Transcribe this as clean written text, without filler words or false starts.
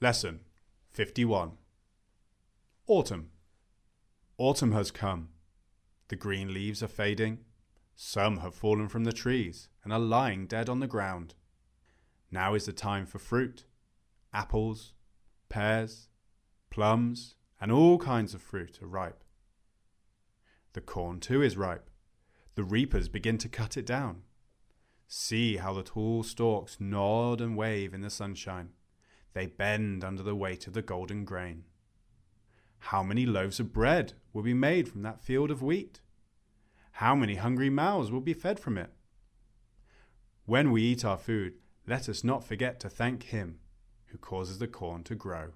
Lesson 51. Autumn. Autumn has come. The green leaves are fading. Some have fallen from the trees and are lying dead on the ground. Now is the time for fruit. Apples, pears, plums, and all kinds of fruit are ripe. The corn too is ripe. The reapers begin to cut it down. See how the tall stalks nod and wave in the sunshine. They bend under the weight of the golden grain. How many loaves of bread will be made from that field of wheat? How many hungry mouths will be fed from it? When we eat our food, let us not forget to thank Him who causes the corn to grow.